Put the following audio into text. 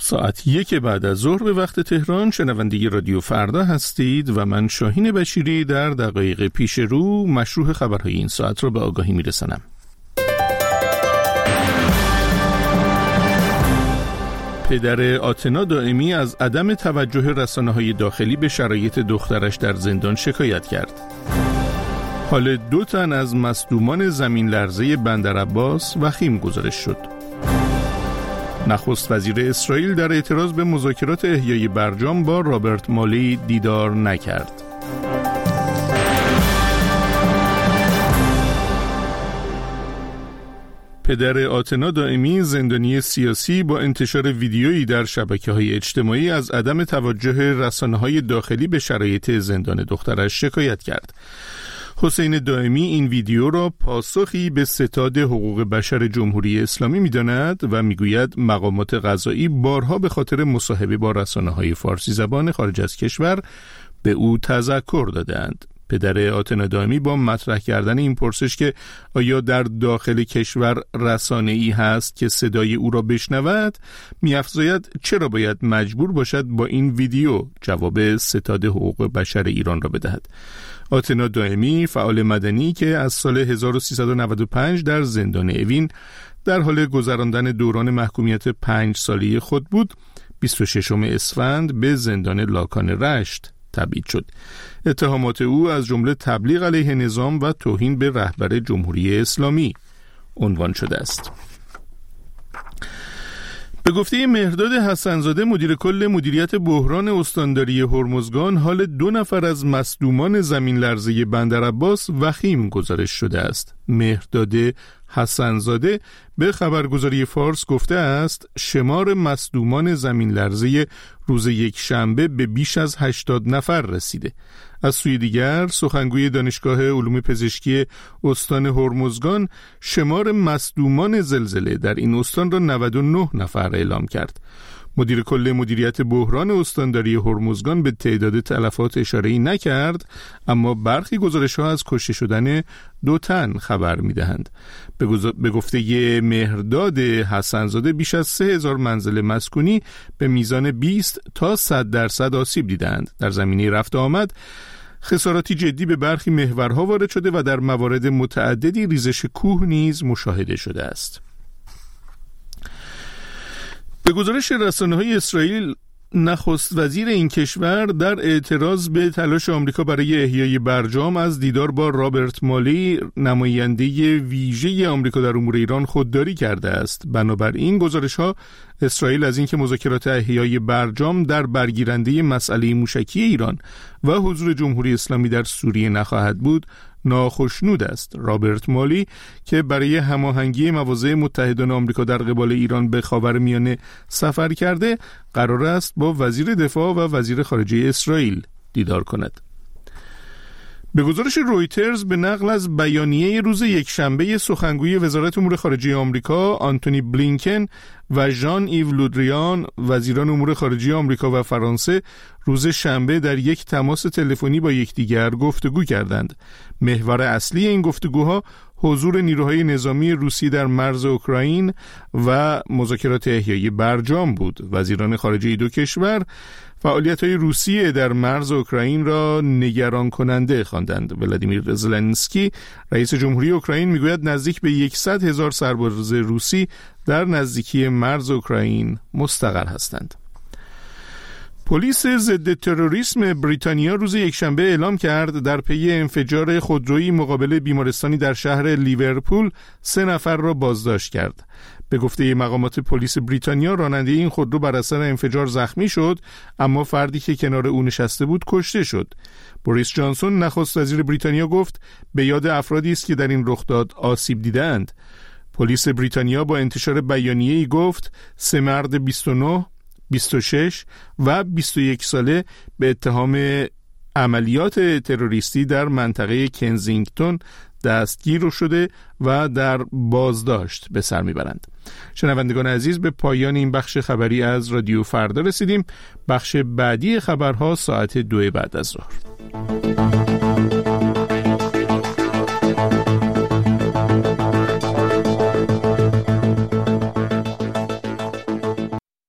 ساعت 1 بعد از ظهر به وقت تهران شنونده رادیو فردا هستید و من شاهین بشیری در دقایق پیش رو مشروع خبرهای این ساعت را به آگاهی میرسانم. پدر آتنا دائمی از عدم توجه رسانه‌های داخلی به شرایط دخترش در زندان شکایت کرد. حال 2 تن از مصدومان زمین لرزه بندرعباس وخیم گزارش شد. نخست وزیر اسرائیل در اعتراض به مذاکرات احیای برجام با رابرت مالی دیدار نکرد. پدر آتنا دائمی زندانی سیاسی با انتشار ویدیویی در شبکه‌های اجتماعی از عدم توجه رسانه‌های داخلی به شرایط زندان دخترش شکایت کرد. حسین دائمی این ویدیو را پاسخی به ستاد حقوق بشر جمهوری اسلامی می‌داند و می‌گوید مقامات قضایی بارها به خاطر مصاحبه با رسانه‌های فارسی زبان خارج از کشور به او تذکر دادند. پدر آتنا دائمی با مطرح کردن این پرسش که آیا در داخل کشور رسانه‌ای هست که صدای او را بشنود، می‌افزاید چرا باید مجبور باشد با این ویدیو جواب ستاد حقوق بشر ایران را بدهد. آتنا دائمی فعال مدنی که از سال 1395 در زندان اوین در حال گذراندن دوران محکومیت 5 ساله خود بود، 26 اسفند به زندان لاکان رشت تبعید شد. اتهامات او از جمله تبلیغ علیه نظام و توهین به رهبر جمهوری اسلامی عنوان شده است. به گفته مهرداد حسن‌زاده مدیر کل مدیریت بحران استانداری هرمزگان، حال 2 نفر از مصدومان زمین لرزه بندرعباس وخیم گزارش شده است. مهرداد حسن‌زاده به خبرگزاری فارس گفته است شمار مصدومان زمین لرزه روز یکشنبه به بیش از 80 نفر رسیده. از سوی دیگر سخنگوی دانشگاه علوم پزشکی استان هرمزگان شمار مصدومان زلزله در این استان را 99 نفر اعلام کرد. مدیر کل مدیریت بحران استانداری هرمزگان به تعداد تلفات اشاره‌ای نکرد، اما برخی گزارش‌ها از کشته شدن 2 تن خبر می‌دهند. به گفته مهرداد حسن‌زاده بیش از 3000 منزل مسکونی به میزان 20 تا 100% آسیب دیدند. در زمینه رفت و آمد خساراتی جدی به برخی محورها وارد شده و در موارد متعددی ریزش کوه نیز مشاهده شده است. به گزارش رسانه‌های اسرائیل، نخست وزیر این کشور در اعتراض به تلاش آمریکا برای احیای برجام از دیدار با رابرت مالی، نماینده ویژه آمریکا در امور ایران، خودداری کرده است. بنابراین گزارش‌ها اسرائیل از اینکه مذاکرات احیای برجام در برگیرنده مسئله موشکی ایران و حضور جمهوری اسلامی در سوریه نخواهد بود ناخشنود است. رابرت مالی که برای هماهنگی مواضع متحدان آمریکا در قبال ایران به خاورمیانه سفر کرده، قرار است با وزیر دفاع و وزیر خارجه اسرائیل دیدار کند. به گزارش رویترز به نقل از بیانیه روز یکشنبه سخنگوی وزارت امور خارجه آمریکا آنتونی بلینکن و ژان ایو لودریان، وزیران امور خارجه آمریکا و فرانسه، روز شنبه در یک تماس تلفنی با یکدیگر گفتگو کردند. محور اصلی این گفتگوها حضور نیروهای نظامی روسی در مرز اوکراین و مذاکرات احیای برجام بود. وزیران خارجه 2 کشور فعالیت‌های روسیه در مرز اوکراین را نگران کننده خواندند. ولادیمیر زلنسکی، رئیس جمهوری اوکراین، میگوید نزدیک به 100,000 سرباز روسی در نزدیکی مرز اوکراین مستقر هستند. پلیس ضد تروریسم بریتانیا روز یکشنبه اعلام کرد در پی انفجار خودرویی مقابل بیمارستانی در شهر لیورپول 3 نفر را بازداشت کرد. به گفته مقامات پلیس بریتانیا، راننده این خودرو بر اثر انفجار زخمی شد، اما فردی که کنار او نشسته بود کشته شد. بوریس جانسون، نخست وزیر بریتانیا، گفت به یاد افرادی است که در این رخداد آسیب دیدند. پلیس بریتانیا با انتشار بیانیه‌ای گفت 3 مرد 29 26 و 21 ساله به اتهام عملیات تروریستی در منطقه کنزینگتون دستگیر شده و در بازداشت به سر میبرند. شنوندگان عزیز، به پایان این بخش خبری از رادیو فردا رسیدیم. بخش بعدی خبرها ساعت 2 بعد از ظهر.